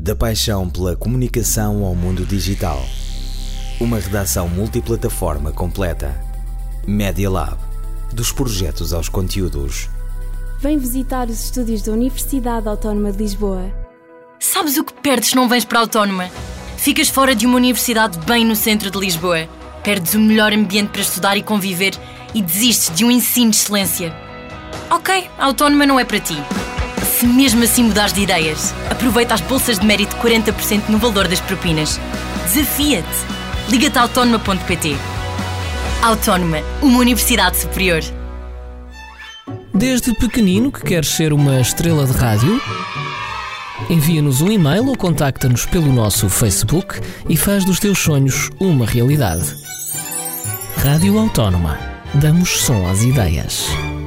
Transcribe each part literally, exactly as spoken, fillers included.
Da paixão pela comunicação ao mundo digital. Uma redação multiplataforma completa. Media Lab. Dos projetos aos conteúdos. Vem visitar os estúdios da Universidade Autónoma de Lisboa. Sabes o que perdes se não vens para a Autónoma? Ficas fora de uma universidade bem no centro de Lisboa. Perdes o melhor ambiente para estudar e conviver e desistes de um ensino de excelência. Ok, a Autónoma não é para ti. Se mesmo assim mudares de ideias, aproveita as bolsas de mérito quarenta por cento no valor das propinas. Desafia-te! Liga-te a autónoma ponto pt. Autónoma, uma universidade superior. Desde pequenino que queres ser uma estrela de rádio? Envia-nos um e-mail ou contacta-nos pelo nosso Facebook e faz dos teus sonhos uma realidade. Rádio Autónoma. Damos som às ideias.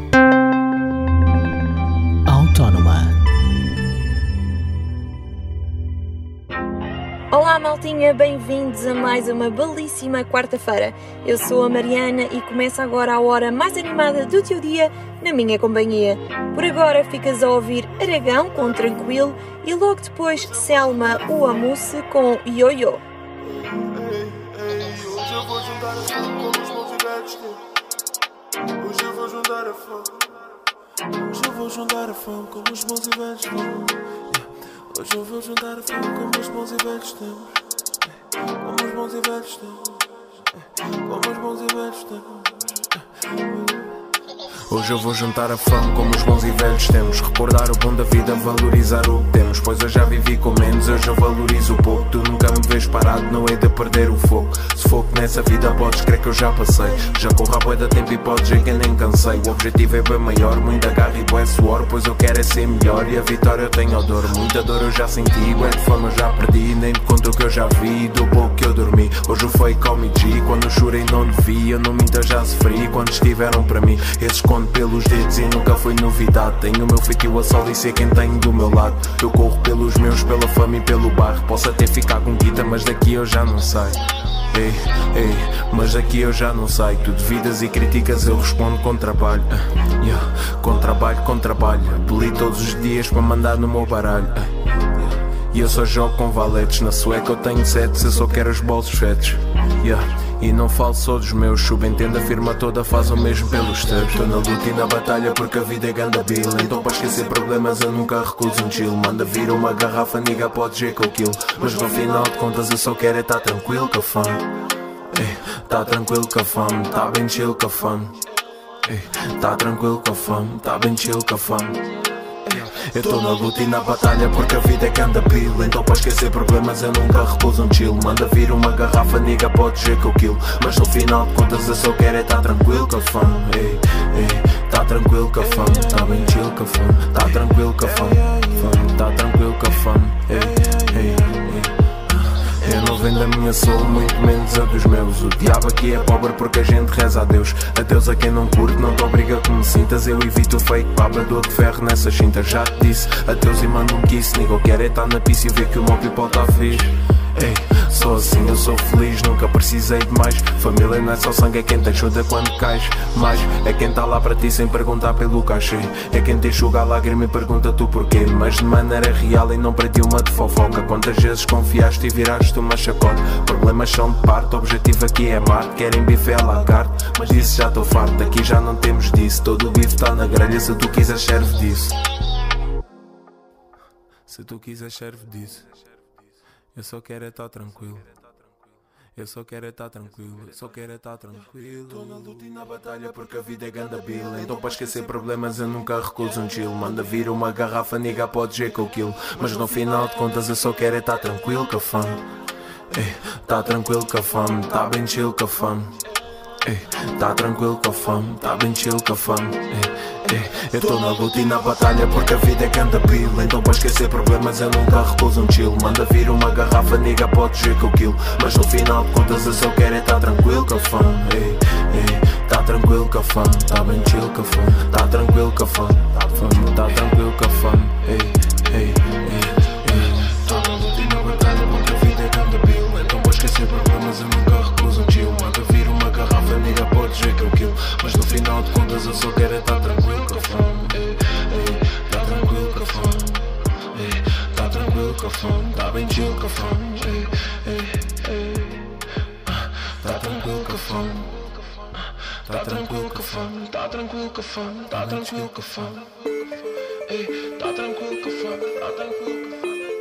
Autónoma. Olá maltinha, bem-vindos a mais uma belíssima quarta-feira. Eu sou a Mariana e começa agora a hora mais animada do teu dia na minha companhia. Por agora ficas a ouvir Aragão com Tranquilo e logo depois Selma o Amusse com Ioiô. Hoje eu vou juntar a fome como os bons e velhos tempos. Hoje eu vou juntar a fome. Hoje eu vou juntar a fome como os bons e velhos tempos. Hoje eu vou juntar a fome como os bons e velhos tempos. Como os bons e velhos tempos. Como os bons e velhos tempos. Hoje eu vou juntar a fome como os bons e velhos tempos. Recordar o bom da vida, valorizar o que temos. Pois eu já vivi com menos, hoje eu valorizo o pouco. Tu nunca me vês parado, não hei de perder o foco. Se fogo nessa vida podes crer que eu já passei. Já corro a bué da tempo e podes ver que eu nem cansei. O objetivo é bem maior, muita garra e bué suor. Pois eu quero é ser melhor e a vitória eu tenho dor. Muita dor eu já senti, bué de fome eu já perdi. Nem te conto o que eu já vi, do pouco que eu dormi. Hoje o fake call me G, quando eu chorei não devia. Eu não minto, eu já sofri quando estiveram para mim. Esses conto pelos dedos e nunca foi novidade. Tenho o meu feitio a sol e sei quem tenho do meu lado. Eu corro pelos meus, pela fama e pelo bairro. Posso até ficar com guita, mas daqui eu já não sei. Ei, ei, mas daqui eu já não sei. Tu duvidas e criticas, eu respondo com trabalho. uh, yeah. Com trabalho, com trabalho. Apeli todos os dias para mandar no meu baralho. uh, yeah. E eu só jogo com valetes. Na sueca eu tenho sete, eu só quero os bolsos fetos. yeah. E não falo só dos meus, subentendo a firma toda faz o mesmo pelos teus. Estou na luta e na batalha porque a vida é ganda bill. Então para esquecer problemas eu nunca recuso um chill. Manda vir uma garrafa, niga, pode ver com aquilo. Mas no final de contas eu só quero é tá tranquilo com a fome. Ei, tá tranquilo com a fome, tá bem chill com a fome. Ei, tá tranquilo com a fome, tá bem chill com a fome. Eu tô na luta e na batalha porque a vida é ganda bill. Então para esquecer problemas eu nunca recuso um chill. Manda vir uma garrafa, niga, pode ver com aquilo. Mas no final de contas eu só quero é tá tranquilo com a fome. Ei, ei, tá tranquilo com a fome, tá bem chill com a fome. Tá tranquilo com a fome, fome, tá tranquilo com a fome. Ei, ei, ei. Eu não vendo a minha soul, muito menos a dos meus. O diabo aqui é pobre porque a gente reza a Deus. A Deus a quem não curte, não te obriga que me sintas. Eu evito o fake papa, dou-te ferro nessas cintas. Já te disse, adeus e mando um kiss. Nigo, quero é estar na pista e ver que o meu people tá fixe. Ei, sou assim, eu sou feliz, nunca precisei de mais. Família não é só sangue, é quem te ajuda quando cais. Mas é quem tá lá para ti sem perguntar pelo cachê. É quem te enxuga a lágrima e pergunta tu porquê. Mas de maneira real e não para ti uma de fofoca. Quantas vezes confiaste e viraste uma chacota. Problemas são de parte, o objetivo aqui é Marte. Querem bife à la carte, mas disse já estou farto. Aqui já não temos disso, todo o bife tá na grelha. Se tu quiseres serve disso. Se tu quiseres serve disso. Eu só quero é estar tranquilo. Eu só quero é estar tranquilo. Eu só quero é estar tranquilo. Tô na luta e na batalha porque a vida é ganda bill. Então para esquecer problemas eu nunca recuso um chill. Manda vir uma garrafa, niga, pode ver com aquilo. Mas no final de contas eu só quero é estar tranquilo com a fome. Ei, tá tranquilo com a fome, tá bem chill com a fome. Ei, tá tranquilo com a fome, tá bem chill com a fome. Ei, ei, eu tô na luta e na batalha porque a vida é ganda bill. Então para esquecer problemas eu nunca recuso um chill. Manda vir uma garrafa, niga, pode ver com aquilo. Mas no final de contas eu só quero é tá tranquilo com a fome. Ei, ei, tá tranquilo com a fome, tá bem chill com a fome. Tá tranquilo com a fome, tá tranquilo com a fome. Ei, ei, ei, tô na luta e na batalha porque a vida é ganda bill. Então para esquecer problemas eu nunca recuso um chill. Manda vir uma garrafa, niga, pode ver com aquilo. Mas no final de contas eu só quero é tá tranquilo com a fome. Ei, ei, tá tranquilo com a fome. Ei, tá tranquilo com a fome, tá bem chill com a fome. Ei, ei, ei. Tá tranquilo com a fome. Tá tranquilo com a fome. Tá tranquilo com a fome. Tá tranquilo com a fome. Ei, tá tranquilo com a fome. Tá tranquilo com a fome.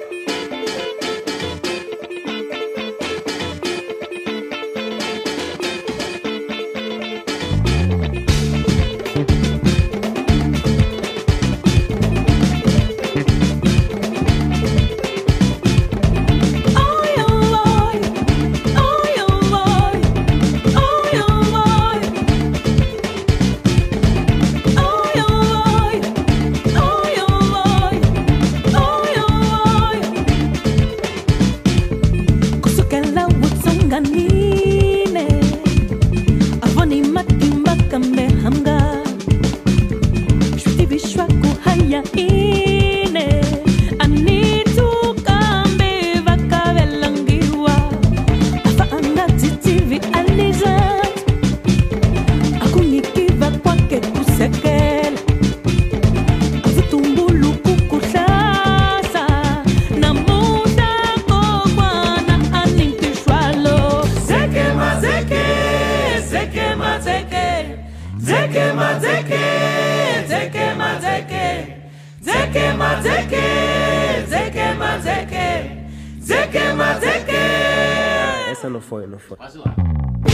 Essa não foi, não foi. Quase lá.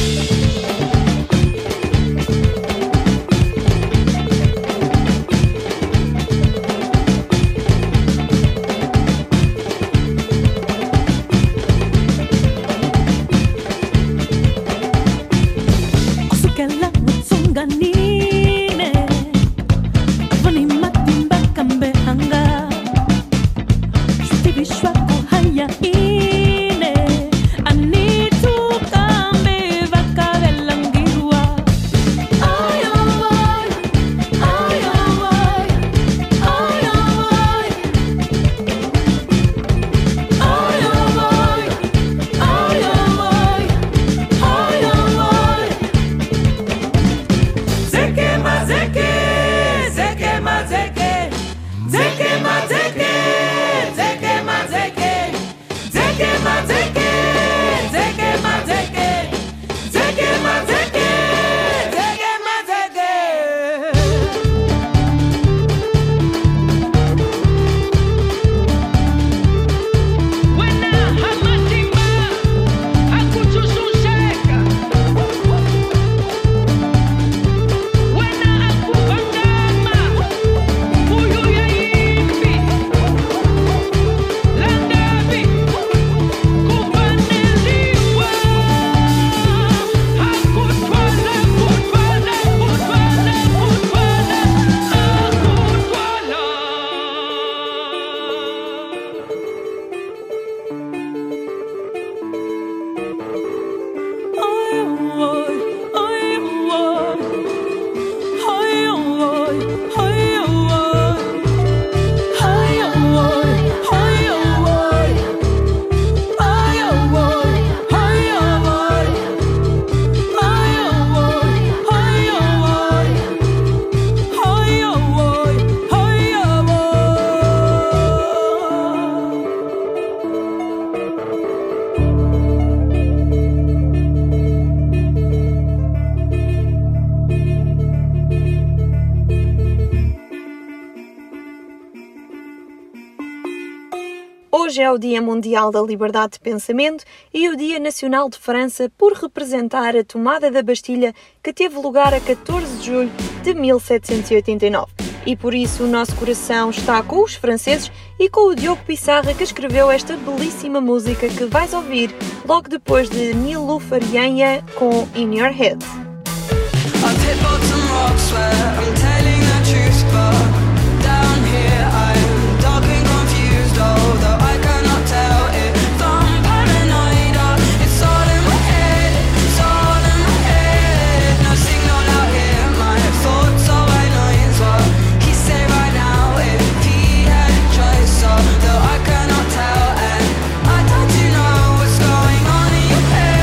Hoje é o Dia Mundial da Liberdade de Pensamento e o Dia Nacional de França por representar a tomada da Bastilha que teve lugar a catorze de julho de mil setecentos e oitenta e nove. E por isso o nosso coração está com os franceses e com o Diogo Pissarra, que escreveu esta belíssima música que vais ouvir logo depois de Nilüfer Yanya com In Your Head.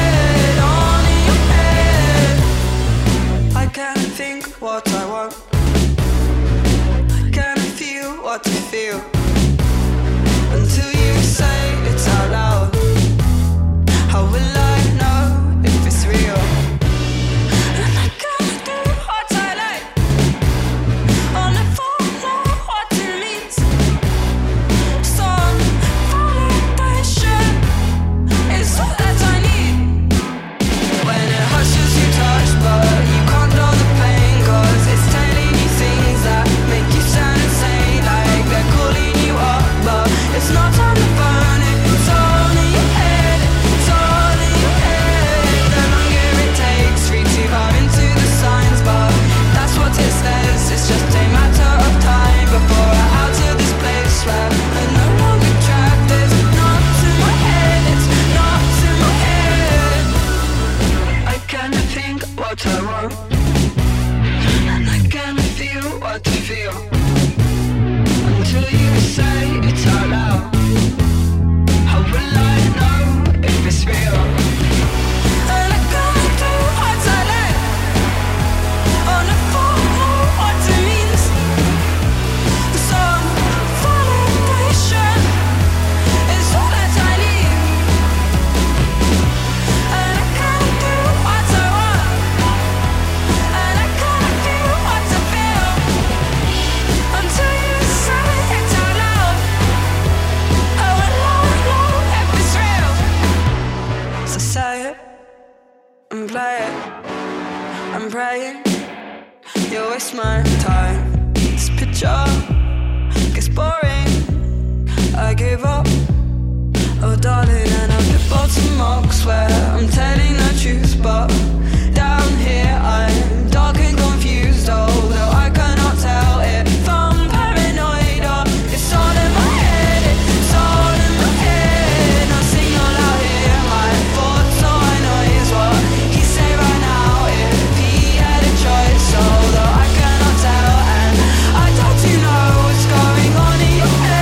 What I want praying you waste my time. This picture gets boring, I gave up. Oh darling, and I've hit bottom up, swear I'm telling the truth, but down here I'm dark and confused, although I cannot tell if I'm paranoid or it's all in my head. It's all in my head. I sing all out here my thoughts, all I know is what he say right now if he had a choice, although I cannot tell, and I doubt you know what's going on in your head.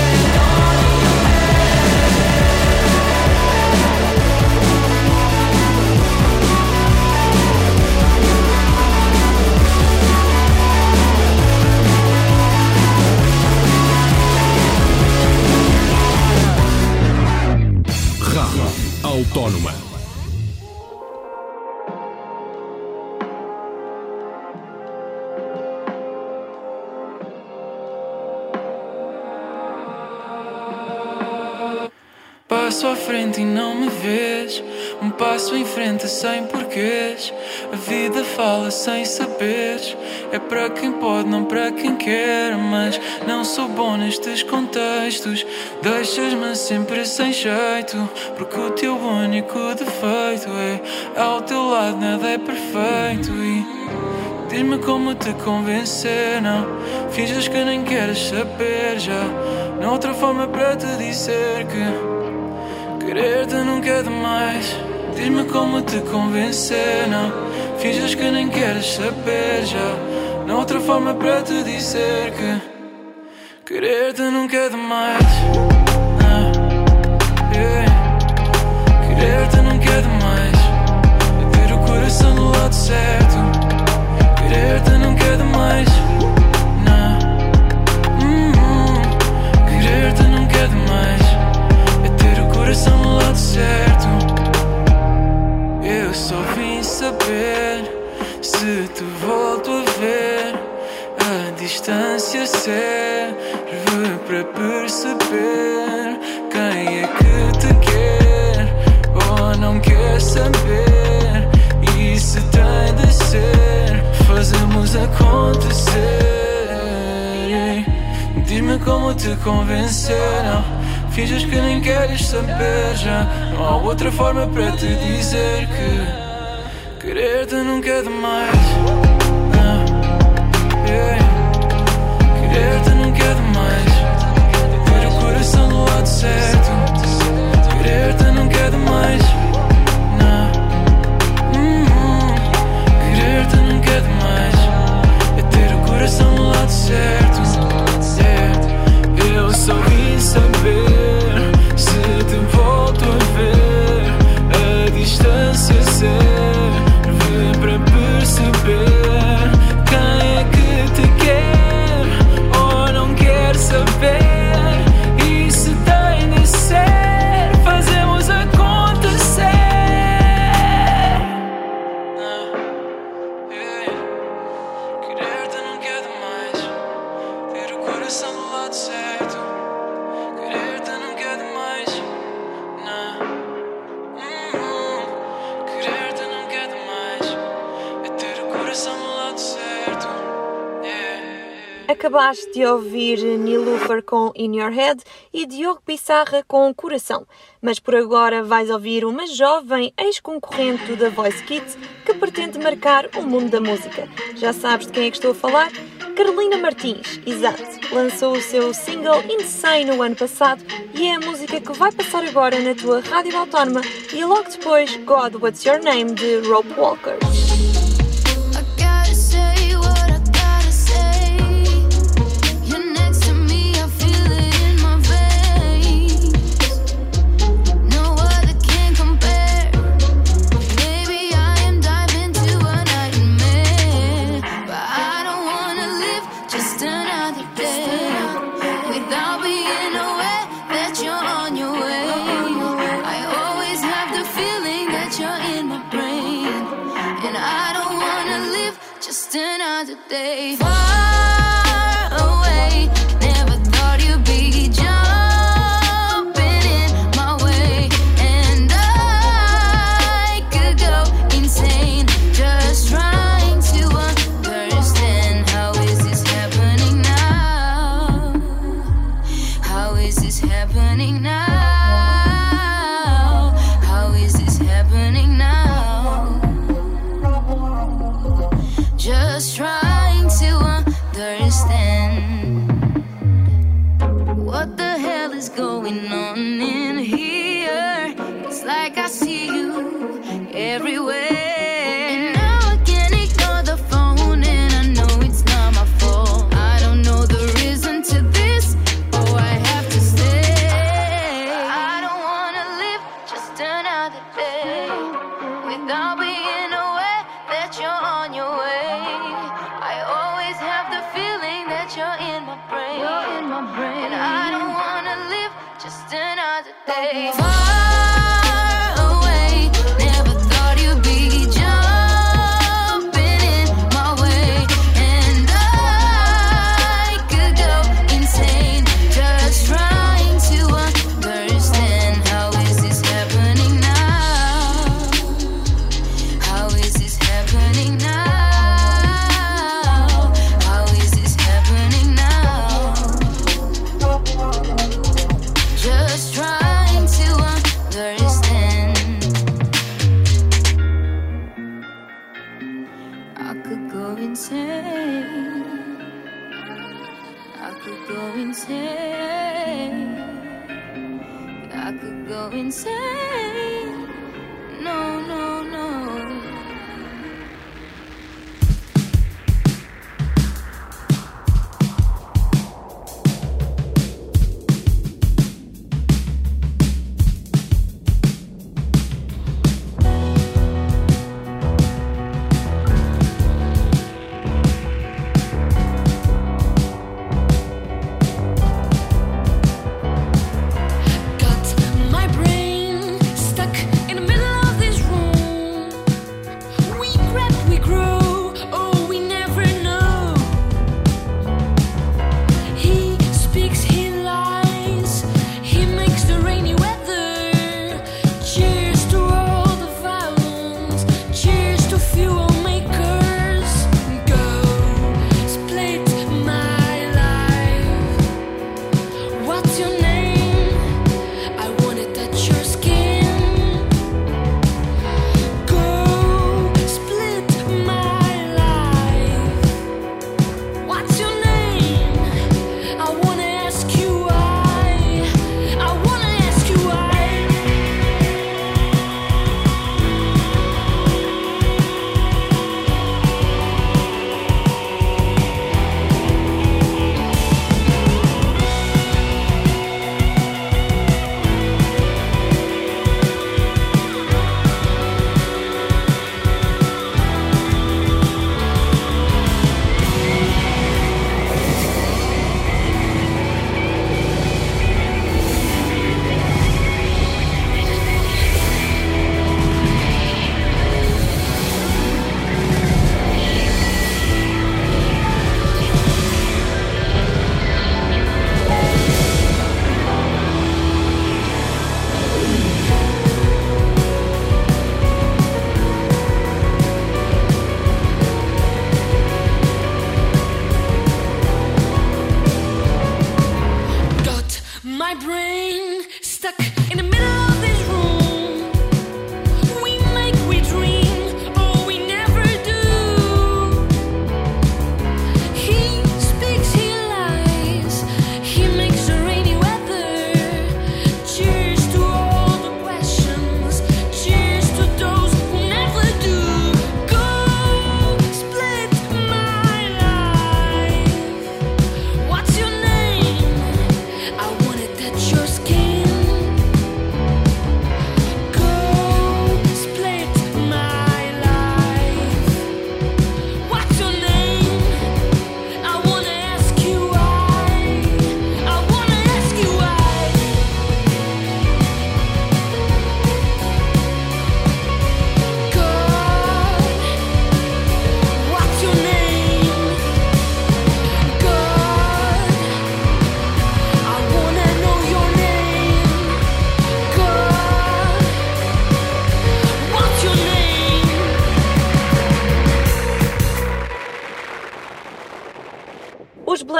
Autónoma. Passo à frente e não me vês, um passo em frente sem porquês. A vida fala sem saberes, é para quem pode, não para quem quer. Mas não sou bom nestes contextos, deixas-me sempre sem jeito, porque o teu único defeito é ao teu lado nada é perfeito. E diz-me como te convencer, não finges que nem queres saber. Já não há outra forma para te dizer que querer-te nunca é demais. Diz-me como te convencer, não finges que nem queres saber. Já não há outra forma para te dizer que querer-te nunca é demais. Ah, yeah. Querer-te nunca é demais, é ter o coração do lado certo. Querer-te nunca é demais. Nah. Mm-hmm. Querer-te nunca é demais, coração do lado certo. Eu só vim saber se te volto a ver. A distância serve para perceber quem é que te quer ou não quer saber. E se tem de ser, fazemos acontecer. Diz-me como te convencer, não finges que nem queres saber. Já não há outra forma para te dizer que querer-te nunca é demais. Ah, yeah. Querer-te nunca é demais, é ter o coração do lado certo. Querer-te nunca é demais. Nah. Mm-hmm. Querer-te nunca é demais, é ter o coração do lado certo. Yeah. Eu só vim saber se te volto a ver. A distância serve para perceber quem é que te quer ou não quer saber. E se tem de ser, fazemos acontecer. Ah, yeah. Querer-te nunca é demais, ter o coração do lado certo. Querer-te nunca é demais. Nah. Mm-hmm. Querer-te nunca é demais, é ter o coração do lado certo. Yeah. Acabaste de ouvir Nilufer com In Your Head e Diogo Pissarra com Coração, mas por agora vais ouvir uma jovem ex-concorrente do The Voice Kids que pretende marcar o mundo da música. Já sabes de quem é que estou a falar? Carolina Martins, exato, lançou o seu single Insane no ano passado e é a música que vai passar agora na tua rádio autónoma e logo depois God What's Your Name de Rope Walker. You're in my brain, and happening now? How is this happening now? Just trying to understand what the hell is going on in here. It's like I see you everywhere. Your skin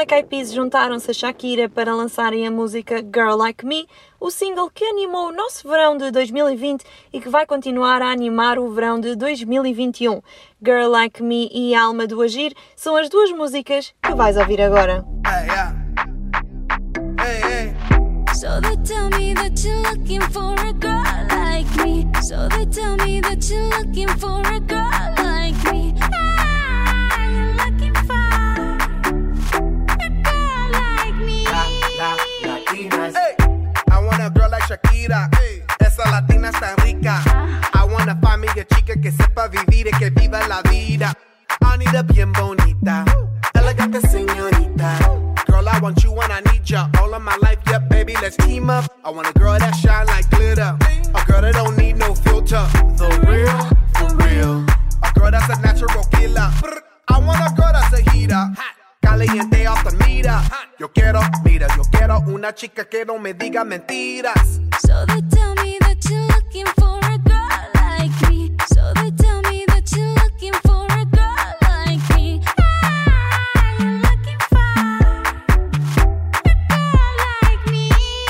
Black Eyed Peas juntaram-se a Shakira para lançarem a música Girl Like Me, o single que animou o nosso verão de dois mil e vinte e que vai continuar a animar o verão de dois mil e vinte e um. Girl Like Me e Alma do Agir são as duas músicas que vais ouvir agora. Hey, yeah. Hey, hey. So they tell me that you're looking for a girl like me. So they tell me that you're looking for a girl like me. Ah, you're looking for a girl like me. La, la, latinas. Hey. I want a girl like Shakira. Hey. Esa latina está rica. I want a find me a chica que sepa vivir y que viva la vida. I need a bien bonita, elegante señorita. Girl, I want you and I need ya all of my life, yeah, baby, let's team up. I want a girl that shine like glitter, a girl that don't need no filter. The real, for real. A girl that's a natural killer. I want a girl that's a heater, caliente off the meter. Yo quiero, mira, yo quiero una chica que no me diga mentiras. So they tell me that you're looking for a girl like me. So they tell me that you're looking for a girl like me. Ah, you're looking for a girl like me.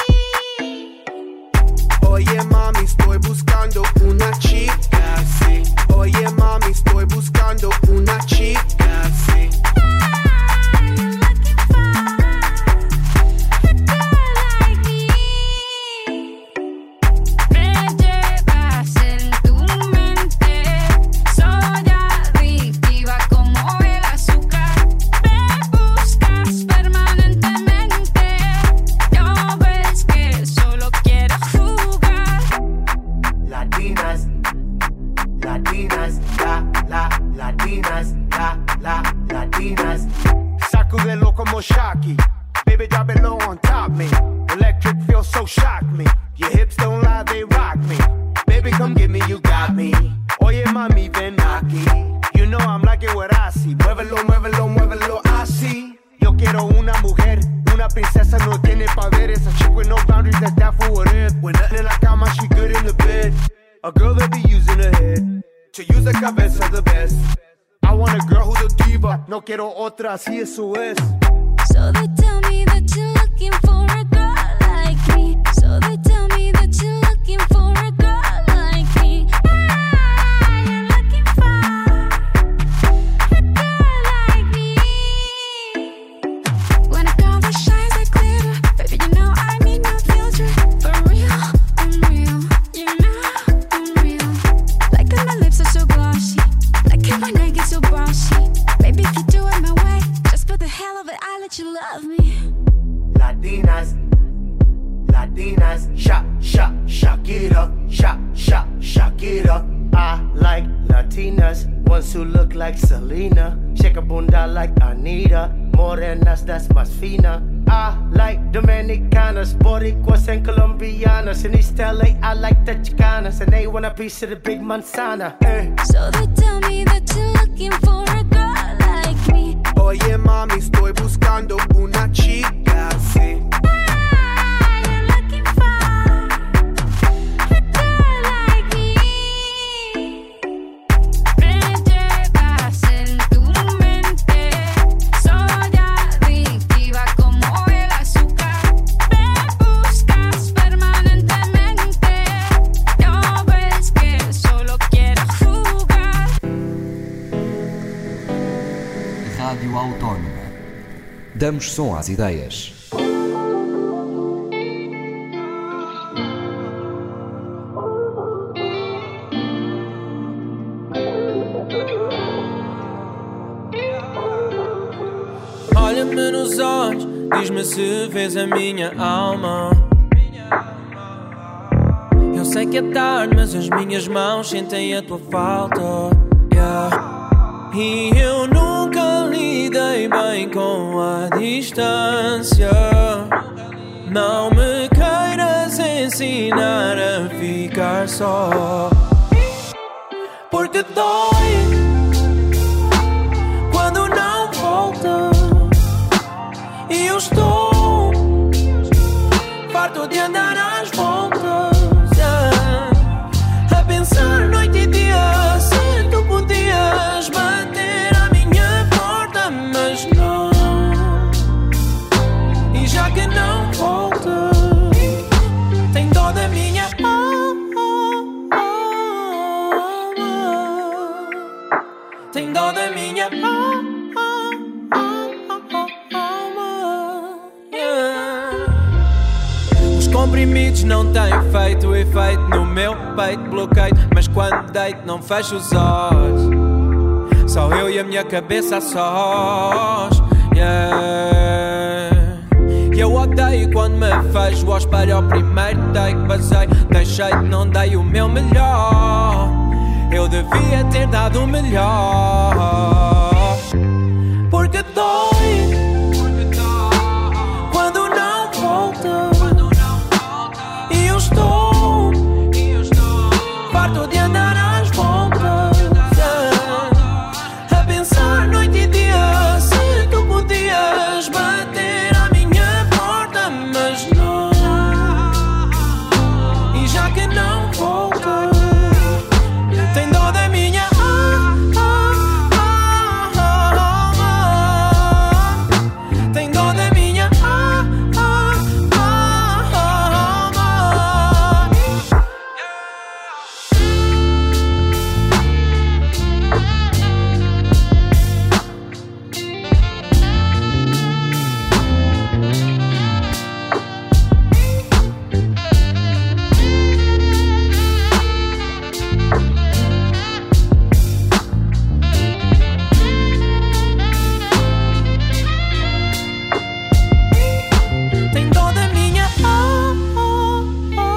Oye mami, estoy buscando una chica, sí. Oye mami, estoy buscando una chica, sí. Shaki, baby, drop it low on top me. Electric feels so shock me. Your hips don't lie, they rock me. Baby, come get me, you got me. Oye, mami, ven aquí. You know I'm liking what I see. Muévelo, muévelo, muévelo, así. Yo quiero una mujer, una princesa, no tiene poderes. A chick with no boundaries, that's down for what it. When nothing in la cama, she good in the bed. A girl that be using her head to use the cabeza the best. I want a girl who's a diva. No quiero otra, así eso es. So they tell me that you're looking for a girl like me. So they tell me that you're looking for a girl like me. Ah, you're looking for a girl like me. When a girl that shines like glitter, baby, you know I need no filter. For real, I'm real. You know I'm real. Like that my lips are so glossy. Like that my neck is so bossy. Baby, if you do it my way, just for the hell of it, I let you love me. Latinas, Latinas, Sha, Sha, Shakira, Sha, Sha, Shakira. I like Latinas, ones who look like Selena, shake a bunda like Anita, morenas, that's más fina. I like Dominicanas, Boricuas and Colombianas. In East L A, I like the Chicanas, and they want a piece of the big manzana. Eh. So they tell me that you're looking for a girl like me. Oye mami, estoy buscando una chica, sí. Ah, you're looking for a girl like me. Me llevas en tu mente, soy adictiva como el azúcar. Me buscas permanentemente, no ves que solo quiero jugar. Rádio Autónoma. Damos som às ideias. Olha-me nos olhos, diz-me se vês a minha alma. Eu sei que é tarde, mas as minhas mãos sentem a tua falta, yeah. E eu nunca lidei bem com a distância. Não me queiras ensinar a ficar só, porque dói quando não volta. E eu estou farto de andar às voltas, yeah. A pensar noite e dia se tu podias bater à minha porta, mas não. tem feito efeito no meu peito, bloqueio. Mas quando deito não fecho os olhos, só eu e a minha cabeça a sós, yeah. E eu odeio quando me vejo ao espelho ao primeiro take. Basei, deixei que não dei o meu melhor. Eu devia ter dado o melhor. Porque dói quando não volta. E eu estou farto de andar às voltas, a pensar noite e dia se tu podias bater à minha porta, mas não. E já que não volta, tem dó da minha alma. Tem dó da minha alma. Tem dó da minha alma.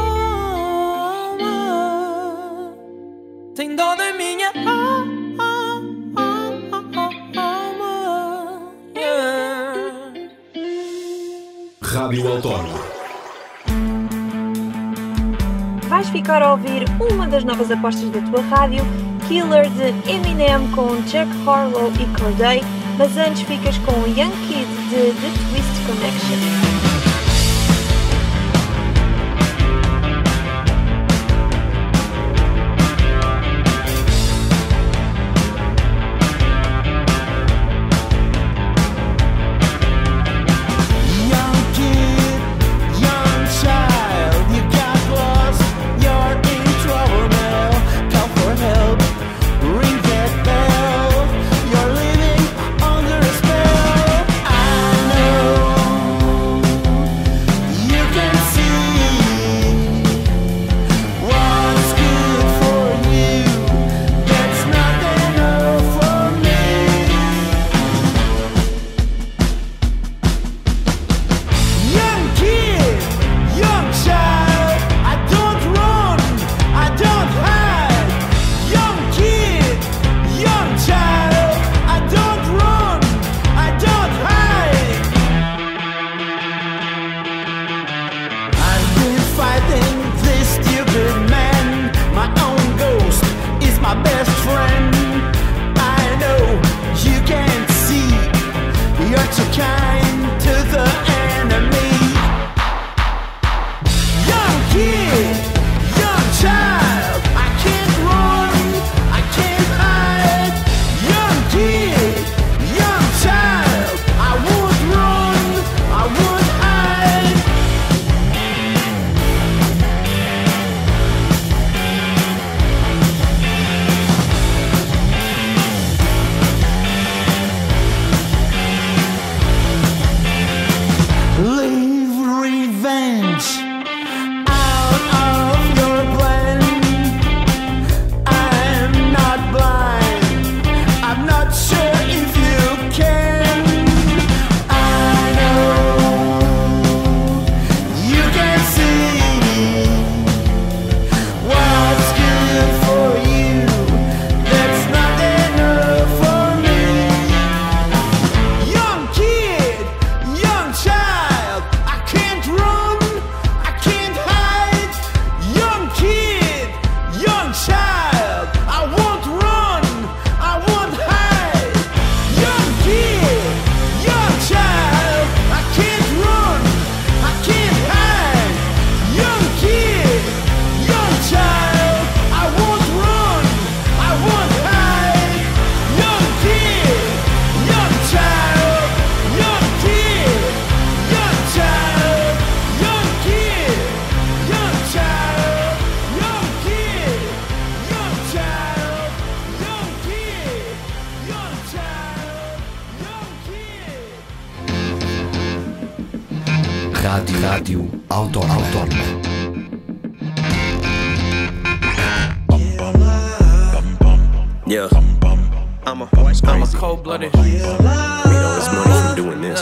Tem dó da minha alma. Yeah. Rádio Autónoma. Vais ficar a ouvir uma das novas apostas da tua rádio, Killer de Eminem com Jack Harlow e Corday, mas antes ficas com Young Kid de The Twist Connection. Young kid, young child, you got lost, you're in trouble now. Call for help, ring that bell. You're living under a spell. I know you can see what's good for you. That's not enough for me. Young kid, young child, I don't run, I don't hide. Young kid, young child, I don't run, I don't hide. I've been fighting this stupid man. My own ghost is my best friend. I know you can't see, you're too kind to the enemy. Young kid, young child, I can't run, I can't hide. Young kid, young child, I won't run, I won't hide. Leave revenge out of your plan. I'm not blind, I'm not sure if you can. I know you can see what's good for you. That's not enough for me. Young kid, young child, I can't run, I can't hide. Young kid, young child, I won't run, I won't hide. Young kid, young child, I can't run, I can't hide. Young kid, young child, I won't run, I won't hide. Young kid, young child, young kid, young child, young kid, young child, young kid, young child, young kid, young child, young kid. Rádio, Rádio Autónoma. Yeah. I'm a, I'm a cold-blooded. Made all this money from doing this.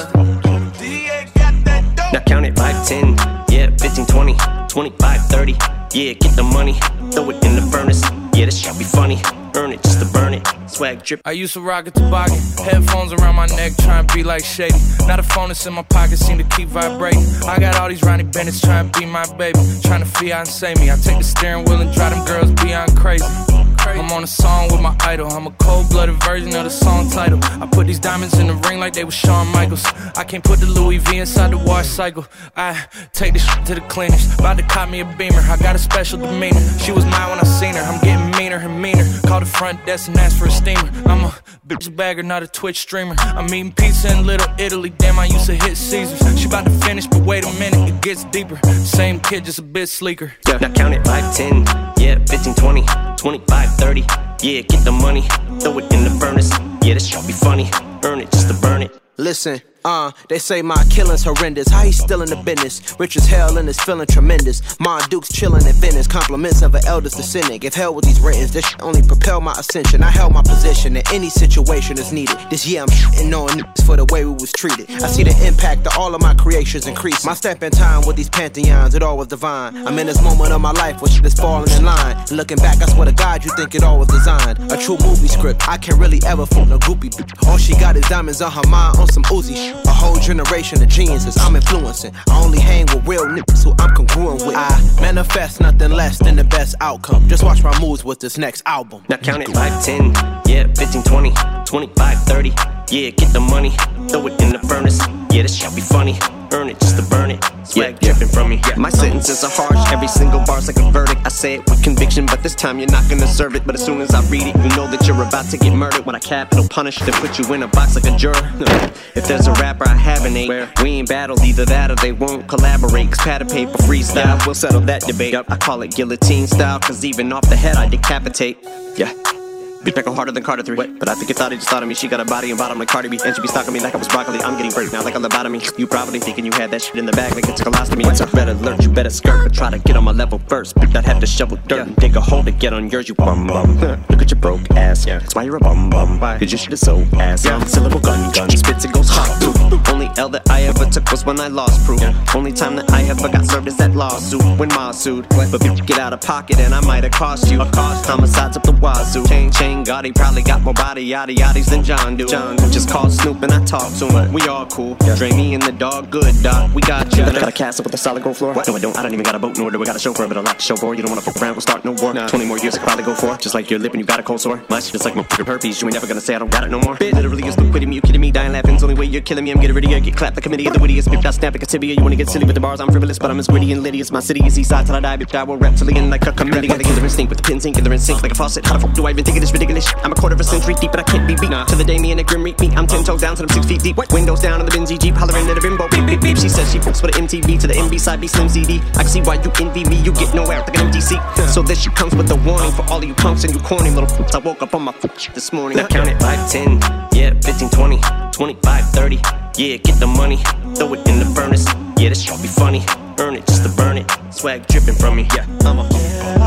Now count it, five, ten, yeah, fifteen, twenty, twenty-five, thirty. Yeah, get the money, throw it in the furnace. Yeah, this shit be funny. Earn it just to burn it. Swag drip. I used to rock a toboggan, headphones around my neck, trying to be like Shady. Now the phone that's in my pocket seem to keep vibrating. I got all these Ronnie Bennett's trying to be my baby, trying to fiancé me. I take the steering wheel and drive them girls beyond crazy. I'm on a song with my idol. I'm a cold-blooded version of the song title. I put these diamonds in the ring like they were Shawn Michaels. I can't put the Louis V inside the wash cycle. I take this shit to the cleaners. About to cop me a Beamer. I got a special demeanor. She was mine when I seen her. I'm getting meaner and meaner. Call the front desk and ask for a steamer. I'm a bitch bagger, not a Twitch streamer. I'm eating pizza in Little Italy. Damn, I used to hit Caesars. She about to finish, but wait a minute, it gets deeper. Same kid, just a bit sleeker. Yeah. Now count it, five, ten, yeah, fifteen, twenty, twenty-five, thirty. Yeah, get the money, throw it in the furnace. Yeah, this shit be funny. Earn it just to burn it. Listen, uh, they say my killing's horrendous. How he still in the business? Rich as hell and is feeling tremendous. Ma Duke's chilling at Venice. Compliments of an elders descendant. Give hell with these writtens. This shit only propel my ascension. I held my position in any situation that's needed. This year I'm shitting on niggas for the way we was treated. I see the impact of all of my creations increase. My step in time with these pantheons, it all was divine. I'm in this moment of my life where shit is falling in line. Looking back, I swear to God, you think it all was designed. A true movie script. I can't really ever fool no groupie bitch. All she got is diamonds on her mind on some Uzi shit. A whole generation of geniuses I'm influencing. I only hang with real niggas who I'm congruent with. I manifest nothing less than the best outcome. Just watch my moves with this next album. Now count it, five, ten, yeah, fifteen, twenty, twenty-five, thirty. Yeah, get the money, throw it in the furnace. Yeah, this shit be funny. Earn it just to burn it. Swag yeah, dripping from me. Yeah. My sentences are harsh, every single bar's like a verdict. I say it with conviction, but this time you're not gonna serve it. But as soon as I read it, you know that you're about to get murdered. When I capital punish, they put you in a box like a juror. If there's a rapper I have an eight, we ain't battled, either that or they won't collaborate. Cause pad and paper freestyle, we'll settle that debate. I call it guillotine style, cause even off the head I decapitate. Yeah. Bitch, I go harder than Carter three. What? But I think you thought he just thought of me. She got a body and bottom like Cardi B. And she be stalking me like I was broccoli. I'm getting break now like a lobotomy. You probably thinking you had that shit in the bag like it's a colostomy. It's a red alert, you better skirt. But try to get on my level first. Bitch, I'd have to shovel dirt yeah. and dig a hole to get on yours, you bum bum. Look at your broke ass. Yeah. That's why you're a bum bum. Why? Cause your shit is so ass. Yeah. Syllable gun gun. Spits it goes hot too. Only L that I ever took was when I lost proof. Yeah. Only time that I ever got served is that lawsuit when Ma sued. What? But bitch, get out of pocket and I might have cost you. A cost. Homicides up the wazoo. Chain chain Gotti probably got more body yaddy yaddies than John do. John just called Snoop and I talk to him. We all cool. Yeah. Dre me and the dog, good dog. We got you. Got a castle with a solid gold floor. What? No, I don't. I don't even got a boat nor do we got a chauffeur, but a lot to show for. You don't wanna fuck around, we'll start no war. Nah. Twenty more years I could probably go for. Just like your lip and you got a cold sore. My shit is like my fucking herpes. You ain't never gonna say I don't got it no more. Bitch, literally is liquidating me. You kidding me? Dying laughing's only way you're killing me. I'm getting ready to get clapped. The committee of the wittiest. Bitch, I snap like a tibia. You wanna get silly with the bars? I'm frivolous, but I'm as witty and litty as my city is east side till I die. Bitch, I will reptilian like a committee. Got the killer instinct with the pins ink and they're in sync like a faucet. How the fuck do I even think of this ridiculous shit? I'm a quarter of a century deep, but I can't be beat. Nah. Till the day me and a grim reap me. I'm ten toes down till I'm six feet deep. What? Windows down in the Benzie Jeep, hollering at a bimbo. Beep beep beep. She says she fucks with the M T V to the M B side be Slim C D. I can see why you envy me. You get nowhere like an M T C. So this shit comes with a warning for all of you punks and you corny little f***s. I woke up on my f*** this morning. Now count it, five, ten, yeah, fifteen, twenty, twenty-five, thirty. Yeah, get the money, throw it in the furnace. Yeah, this shit be funny. Earn it just to burn it. Swag dripping from me. Yeah, I'm a.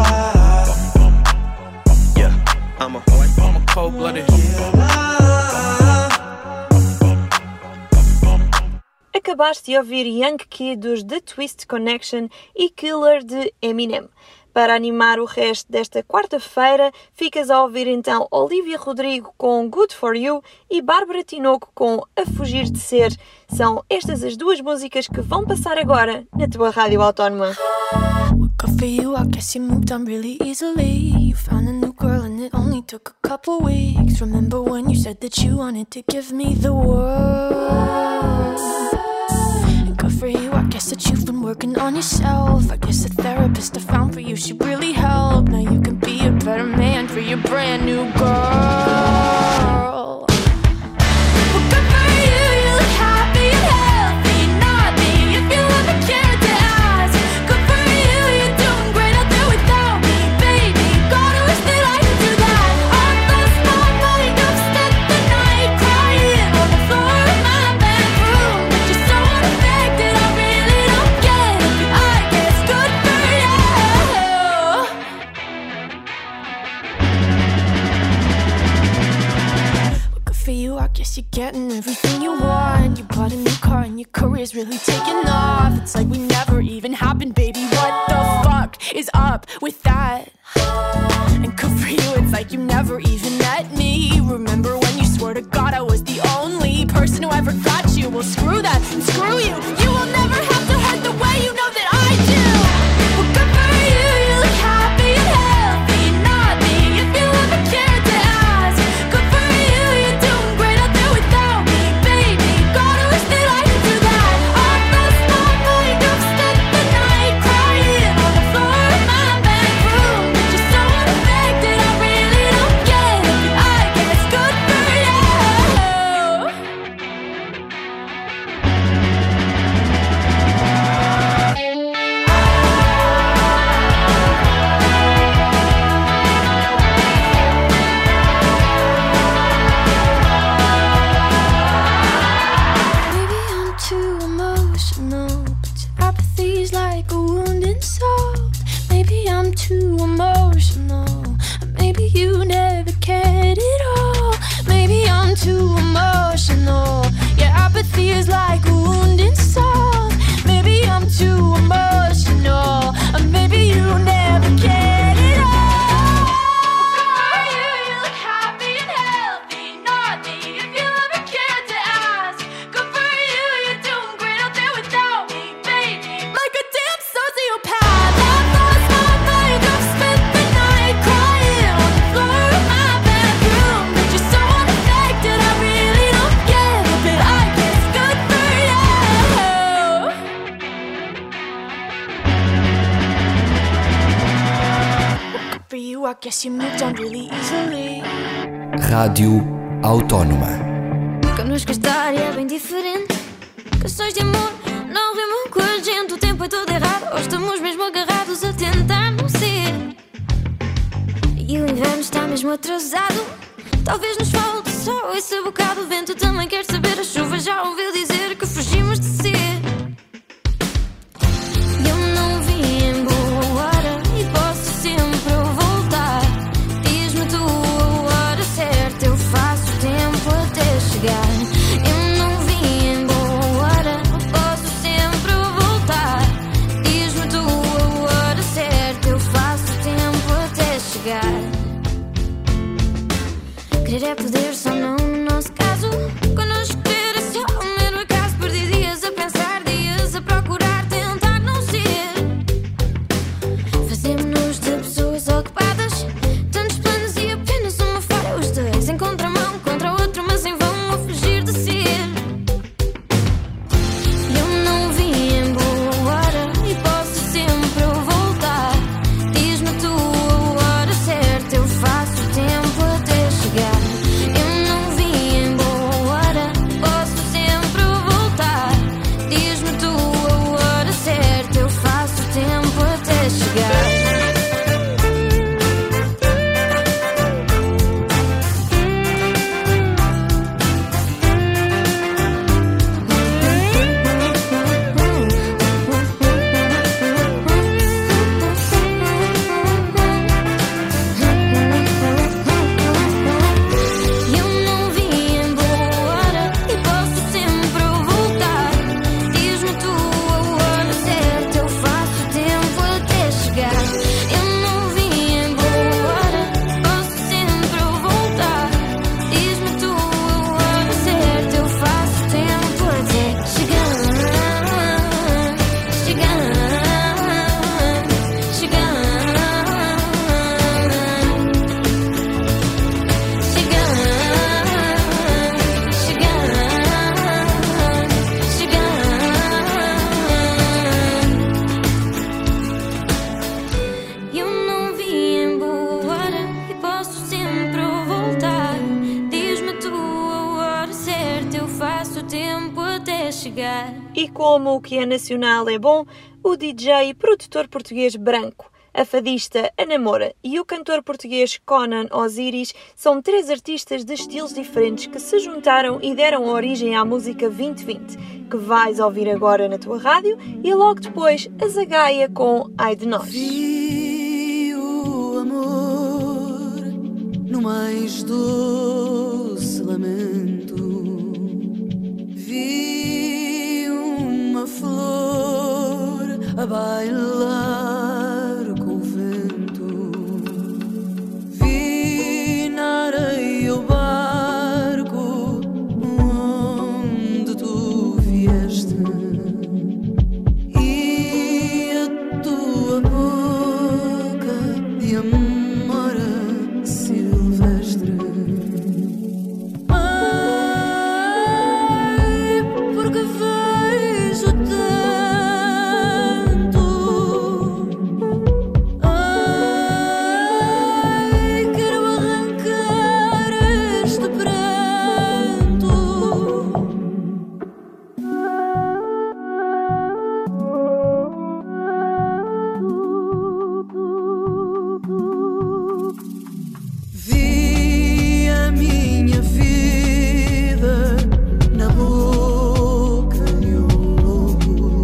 Yeah, I'm a. I'm a cold-blooded. Acabaste de ouvir Young Kid dos The Twist Connection e Killer de Eminem. Para animar o resto desta quarta-feira, ficas a ouvir então Olivia Rodrigo com Good For You e Bárbara Tinoco com A Fugir de Ser. São estas as duas músicas que vão passar agora na tua rádio autónoma. Good for you, I guess you moved on really easily. You found a new girl and it only took a couple weeks. Remember when you said that you wanted to give me the world? Good for you, I guess that you've been working on yourself. I guess the therapist I found for you, she really helped. Now you can be a better man for your brand new girl. Well, good for you, you look happy and healthy. Not me, if you ever cared to ask. Good for you, you're doing great out there without me, baby. Gotta wish that I could do that. I lost my mind, I've spent the night crying on the floor of my bedroom. But you're so unaffected, I really don't get it. I guess good for you. guess you're getting everything you want. You bought a new car and your career's really taking off. It's like we never even happened, baby. What the fuck is up with that? And good for you, it's like you never even met me. Remember when you swore to God I was the only person who ever got you? Well, screw that and screw you. You will never have to hurt the way you know that I do. Well, good for you, you look happy and healthy. Not me, if you ever cared to ask. Good for you, you're doing great out there without me, baby. God, I wish that I could do that. I've lost my mind, I've spent the night crying on the floor of my bedroom. But you're so unaffected, I really don't get it. But I guess good for you. Maybe I'm too emotional, but your apathy's like a wounded soul. Maybe I'm too emotional, maybe you never cared at all. Maybe I'm too emotional, your apathy is like a wounded soul. Maybe I'm too emotional, maybe you never cared at all. You, you look happy and healthy, not me, if you ever cared to ask. Good for you, you're doing great out there without me, baby. Like a damn sociopath, I've lost my mind, I've spent the night crying on the floor of my bedroom. But you're so unaffected, I really don't get it. But I guess good for you. Good for you, I guess you moved on really easily. Rádio Autónoma. Connosco a história é bem diferente. Canções de amor não rimam com a gente. O tempo é todo errado, ou estamos mesmo agarrados a tentar não ser. E o inverno está mesmo atrasado. Talvez nos falte só esse bocado. O vento também quer saber, a chuva já ouviu dizer que fugimos de ser. Eu não vim em boa hora e posso sempre voltar. Diz-me tu a hora certa, eu faço tempo até chegar. Eu não vim em boa hora, posso sempre voltar. Diz-me tu a hora certa, eu faço tempo até chegar. Querer é poder, só não no nosso caso. Connosco querer é só o mero acaso. Perdi dias a pensar, dias a procurar, tentar não ser. Fazemos-nos de pessoas ocupadas, tantos planos e apenas uma falha. Os dois em contramão, contra o outro, mas em vão a fugir de ser. Eu não vim em boa hora e posso sempre voltar. Diz-me tu a hora certa, eu faço tempo até chegar. Eu não vim em boa hora, posso sempre voltar. Diz-me tu a hora certa, eu faço tempo até chegar. Eu não vim em boa hora e posso sempre voltar. Diz-me tu a hora certa, eu faço tempo até chegar. Eu não vim em boa hora, posso sempre voltar. Diz-me tu a hora certa, eu faço tempo até chegar. Chegar, chegar, chegar. Eu não vim em boa hora e posso sempre voltar. Diz-me tu a hora certa, eu faço tempo até chegar. E como o que é nacional é bom, o D J e produtor português Branco, a fadista Ana Moura e o cantor português Conan Osiris são três artistas de estilos diferentes que se juntaram e deram origem à música vinte vinte, que vais ouvir agora na tua rádio, e logo depois a Zagaia com Ai de Nós. Vi o amor no mais doce lamento. bailar com o vento. Vi na areia o barco onde tu vieste, e a tua boca de amor silvestre. Ai, porque vejo tanto. Ai, quero arrancar este pranto. Vi a minha vida na boca de um lobo.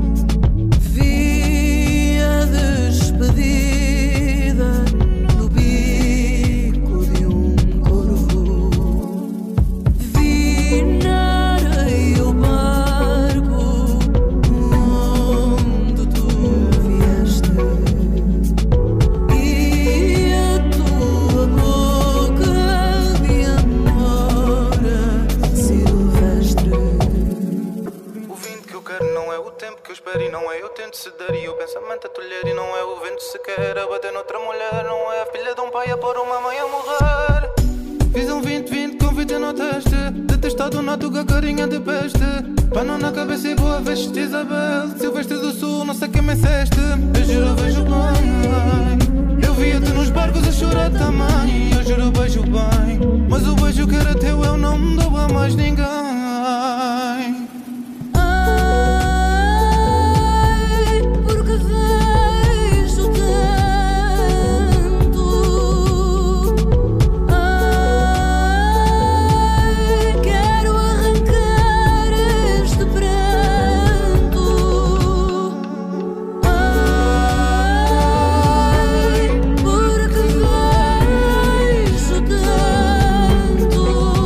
Vi a despedida no bico de um corvo. Vi na areia o barco onde tu vieste, e a tua boca de amor silvestre. O vinho que eu quero não é o tempo que eu espero, e não é eu tento ceder, e o pensamento a tolher, e não é o vento sequer a bater noutra mulher, não é a filha de um pai a pôr uma mãe a morrer. Fiz um vinte vinte com vinte no teste, detestado na tuga carinha de peste, pano na cabeça e boa veste Isabel, Silvestre do Sul, não sei quem me ceste. Eu juro vejo bem, eu via-te nos barcos a chorar também. Eu juro beijo bem, mas o beijo que era teu eu não me dou a mais ninguém. Ai, porque vejo tanto. Ai, quero arrancar este pranto. Ai, porque vejo tanto.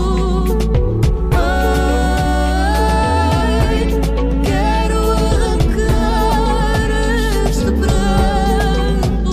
Ai, quero arrancar este pranto.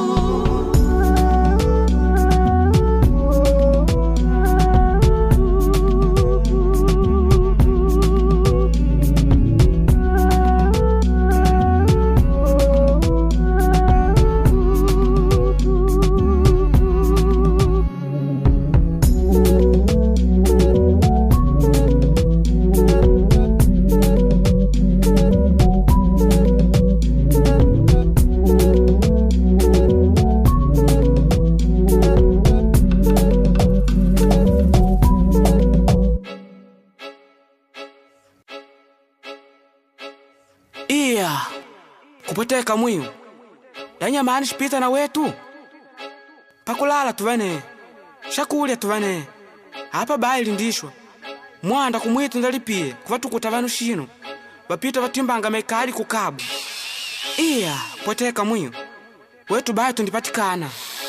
Ia, kupoteka mwiu yanya mani spita na wetu pakulala tuvane shakulya tuvane apa baili ndishwa mwanda kumwitu ndalipie kuva tukuta vanu shino vapita vatimbanga mekali kukabu. Ia, poteka mwiu wetu baitu ndipatikana.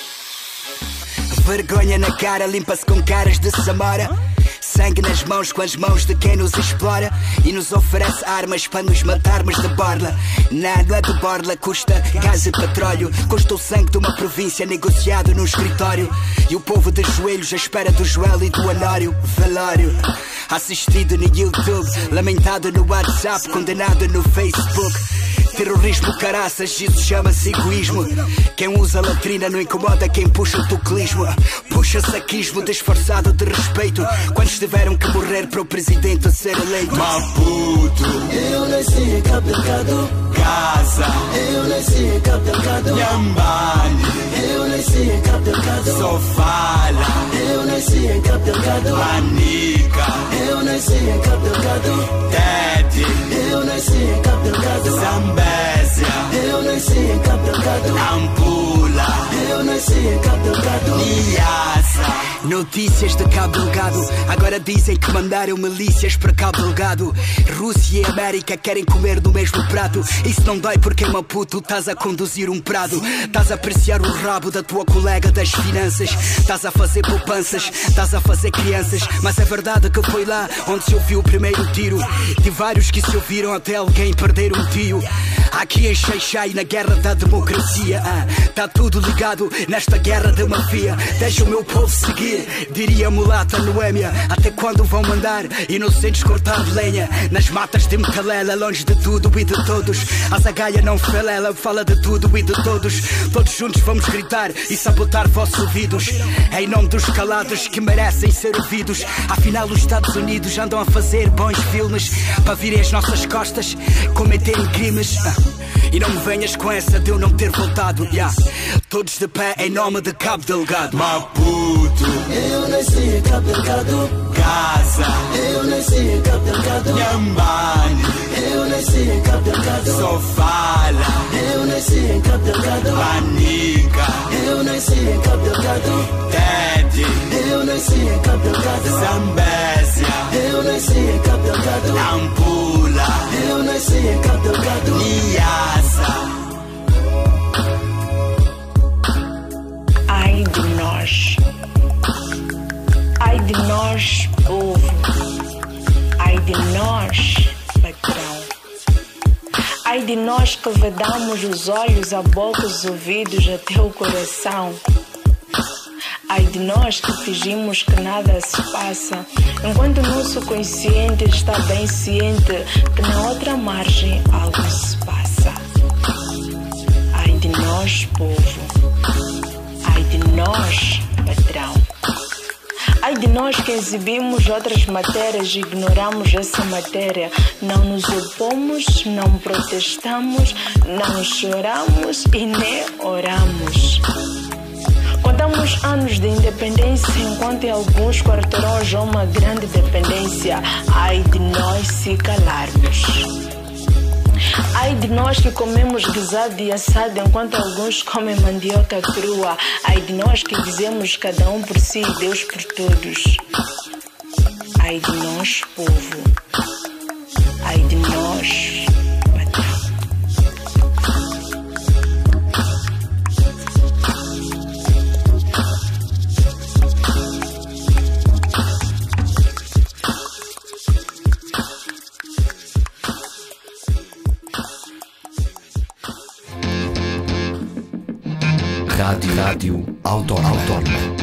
Vergonha na cara, limpa-se com caras de Samara. Sangue nas mãos com as mãos de quem nos explora e nos oferece armas para nos matarmos de borla. Nada de borla custa gás e petróleo, custa o sangue de uma província negociado num escritório. E o povo de joelhos à espera do Joel e do Anório. Velório assistido no YouTube, lamentado no WhatsApp, condenado no Facebook. Terrorismo, caraças, isso chama-se egoísmo. Quem usa latrina não incomoda quem puxa o tuclismo. Puxa saquismo disfarçado de respeito, quando tiveram que morrer para o presidente a ser eleito. Maputo, eu nasci em Cabo Delgado. Casa, eu nasci em Cabo Delgado. Nhambane, eu nasci em Cabo Delgado. Sofala, eu nasci em Cabo Delgado. Manica, eu nasci em Cabo Delgado. Tete, eu nasci em Cabo Delgado. Zambésia, eu nasci em Cabo Delgado. Nampula, eu nasci em Cabo Delgado. Niassa. Notícias de Cabo Delgado, agora dizem que mandaram milícias para Cabo Delgado. Rússia e América querem comer do mesmo prato. Isso não dói porque em Maputo estás a conduzir um prado. Estás a apreciar o rabo da tua colega das finanças. Estás a fazer poupanças, estás a fazer crianças. Mas é verdade que foi lá onde se ouviu o primeiro tiro. De vários que se ouviram até alguém perder um tio. Aqui em Xai-Xai, na guerra da democracia, ah, tá tudo ligado nesta guerra de mafia. Deixa o meu povo seguir, diria mulata Noémia. Até quando vão mandar inocentes cortar lenha nas matas de Mecalela, longe de tudo e de todos? A zagaia não felela, fala de tudo e de todos. Todos juntos vamos gritar e sabotar vossos ouvidos, em nome dos calados que merecem ser ouvidos. Afinal os Estados Unidos andam a fazer bons filmes para virem as nossas costas cometerem crimes. ah, E não me venhas com essa de eu não ter voltado, yeah. Todos de pé em nome de Cabo Delgado. Maputo, eu nasci em Cabo Delgado. Gaza, eu nasci em Cabo Delgado. Nhambane, eu nasci em Cabo Delgado. Sofala, eu nasci em Cabo Delgado. Manica, eu nasci em Cabo Delgado. Tete, eu nasci em Cabo Delgado. Zambésia, eu nasci em Cabo Delgado. Nampula, eu nasci em Cabo Delgado. Niassa. Ai de nós, ai de nós, povo, ai de nós, patrão, ai de nós que vedamos os olhos, a boca, os ouvidos, até o coração. Ai de nós que fingimos que nada se passa, enquanto o nosso consciente está bem ciente que na outra margem algo se passa. Ai de nós, povo. Ai de nós, patrão. Ai de nós que exibimos outras matérias e ignoramos essa matéria. Não nos opomos, não protestamos, não choramos e nem oramos. Contamos anos de independência enquanto em alguns quarteirões há uma grande dependência. Ai de nós se calarmos. Ai de nós que comemos guisado e assado enquanto alguns comem mandioca crua. Ai de nós que dizemos cada um por si e Deus por todos. Ai de nós, povo. Ai de nós, patrão. Rádio, Rádio Autónoma.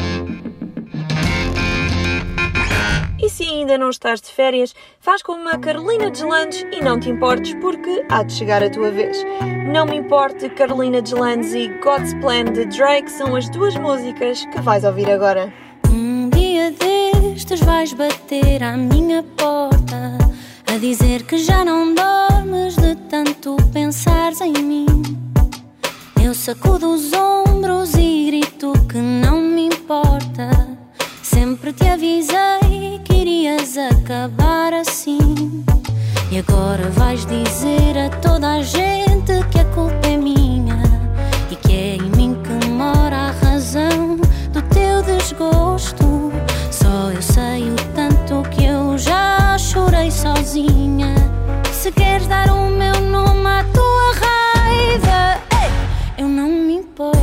E se ainda não estás de férias, faz como uma Carolina Deslandes e não te importes porque há de chegar a tua vez. Não me importe, Carolina Deslandes e God's Plan de Drake são as duas músicas que vais ouvir agora. Um dia destes vais bater à minha porta a dizer que já não dormes de tanto pensares em mim. Eu sacudo os ombros e grito que não me importa. Sempre te avisei que irias acabar assim. E agora vais dizer a toda a gente que a culpa é minha e que é em mim que mora a razão do teu desgosto. Só eu sei o tanto que eu já chorei sozinha. Se queres dar o meu nome à tua raiva, eu não me importo.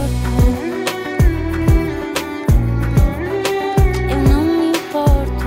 Eu não me importo.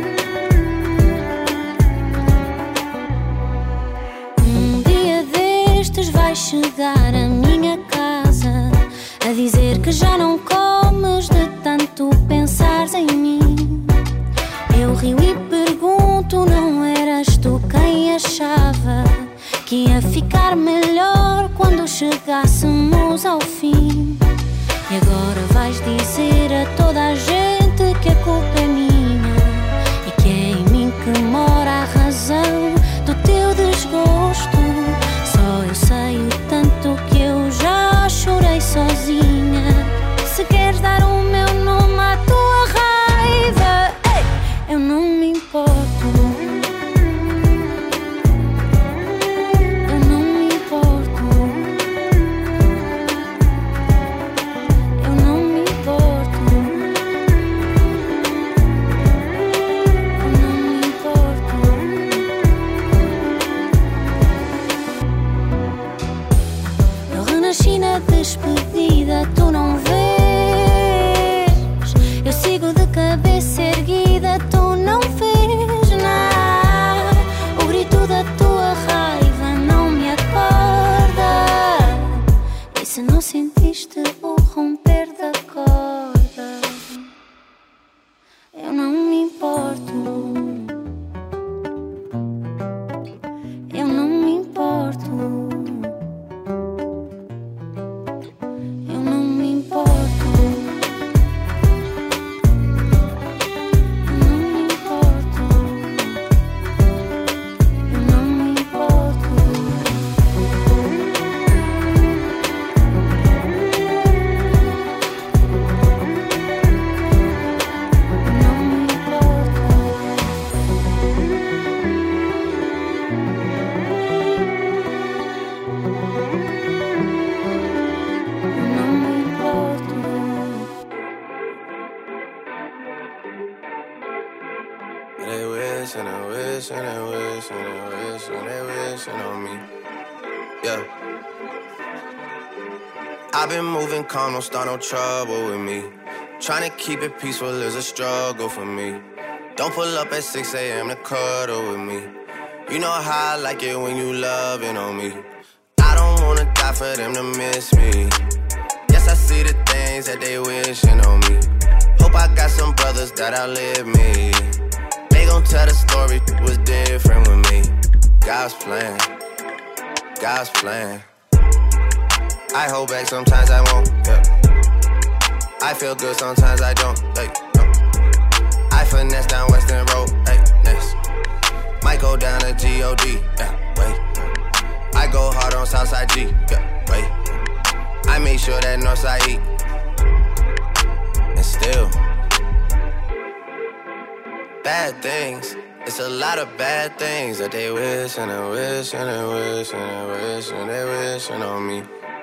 Um dia destes vais chegar à minha casa a dizer que já não comes de tanto pensares em mim. Eu rio e pergunto, não eras tu quem achava que ia ficar melhor quando chegássemos ao fim? E agora vais dizer a toda a gente que a culpa é minha e que é em mim que mora a razão do teu desgosto. Só eu sei o tanto que eu já chorei sozinha. Se queres dar o meu nome à tua raiva, eu não me importo. Despedida sentiste o romper da corda. Eu não me importo. Eu não me importo. Eu não me importo. And they wish, and they wish, and they wish, and they wishing on me. Yeah. I've been moving calm, don't start no trouble with me. Trying to keep it peaceful is a struggle for me. Don't pull up at six a.m. to cuddle with me. You know how I like it when you loving on me. I don't wanna die for them to miss me. Yes, I see the things that they wishing on me. Hope I got some brothers that outlive me. They gon' tell the story was different with me. God's plan, God's plan. I hold back, sometimes I won't, yeah. I feel good, sometimes I don't, hey, no. I finesse down Western Road, hey, next. Might go down to G O D, yeah, wait. I go hard on Southside G, yeah, wait. I make sure that Northside eat. And still bad things, it's a lot of bad things that they wish and they wish and they wish and they wish and they wishing on me.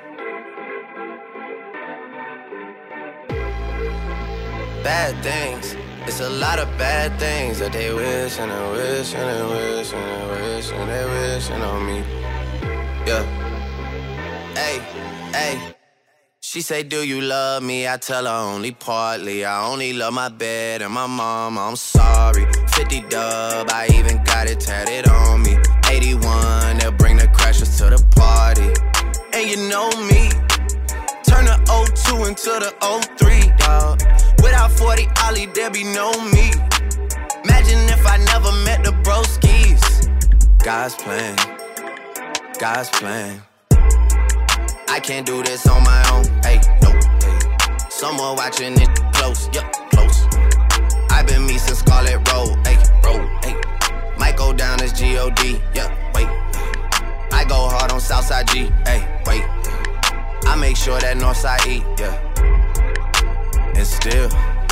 Bad things, it's a lot of bad things that they wish and they wish and they wish and they wish and they wishing on me. Yeah. Hey, hey. She say, do you love me? I tell her only partly. I only love my bed and my mama, I'm sorry. fifty dub, I even got it tatted on me. eighty-one, they'll bring the crashers to the party. And you know me, turn the oh two into the oh three, dawg. Without forty Ollie, there be no me. Imagine if I never met the broskies. God's plan, God's plan. I can't do this on my own, hey, no, hey. Someone watching it close, yup, close. I've been me since Scarlet Road, hey, road, hey. Might go down as G O D, yeah, wait. I go hard on Southside G, hey, wait. I make sure that Northside eat, yeah. And still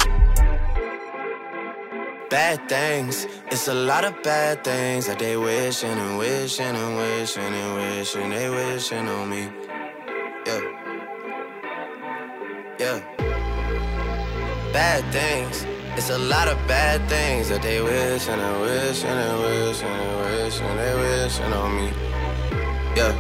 bad things, it's a lot of bad things that they wishing and wishing and wishing and wishing they wishing on me. Yeah, yeah. Bad things, it's a lot of bad things that they wish and they wish and they wish and they wish and they wishing on me. Yeah.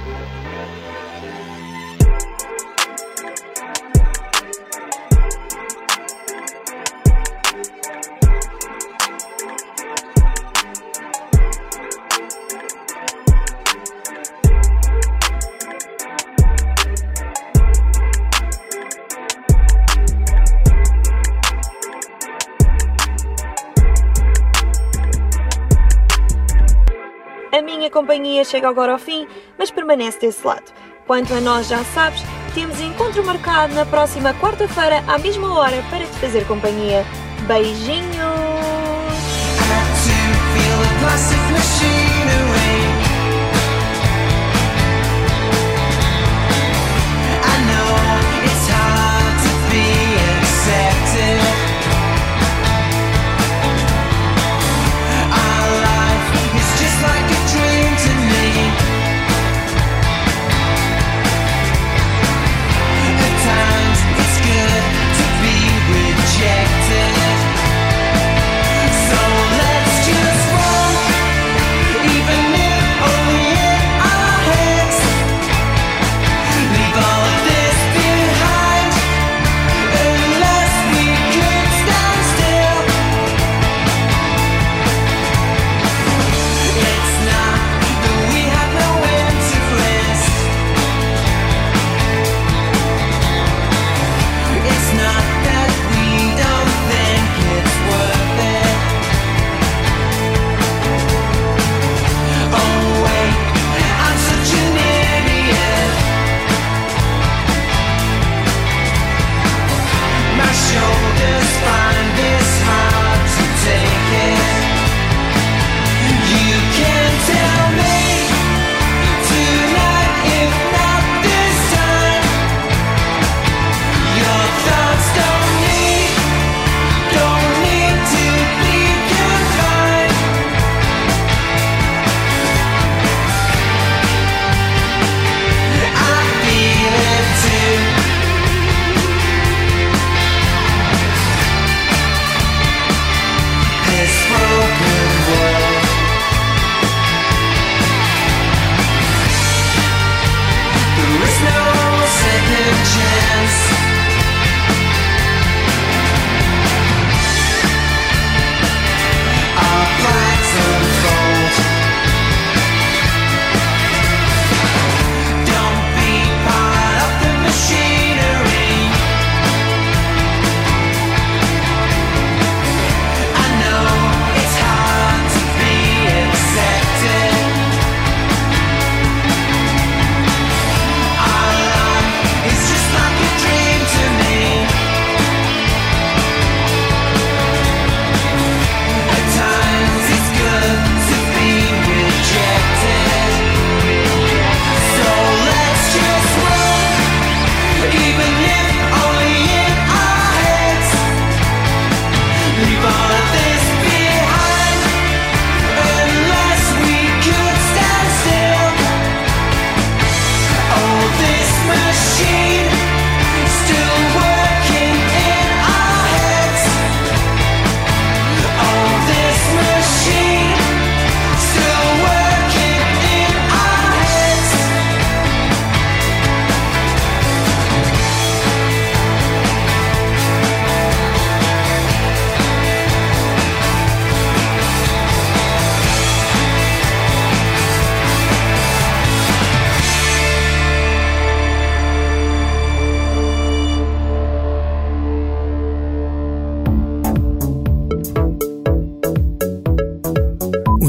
A minha companhia chega agora ao fim, mas permanece desse lado. Quanto a nós, já sabes, temos encontro marcado na próxima quarta-feira, à mesma hora, para te fazer companhia. Beijinhos! Even if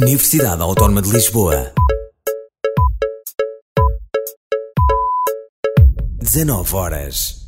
Universidade Autónoma de Lisboa. dezanove horas.